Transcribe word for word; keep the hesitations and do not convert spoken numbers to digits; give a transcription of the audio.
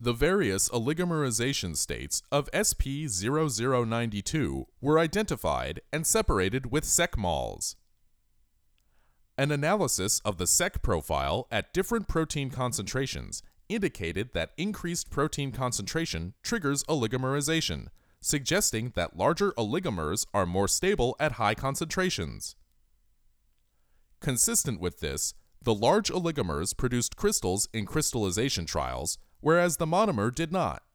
The various oligomerization states of S P zero zero nine two were identified and separated with secmols. An analysis of the sec profile at different protein concentrations indicated that increased protein concentration triggers oligomerization, suggesting that larger oligomers are more stable at high concentrations. Consistent with this, the large oligomers produced crystals in crystallization trials, whereas the monomer did not.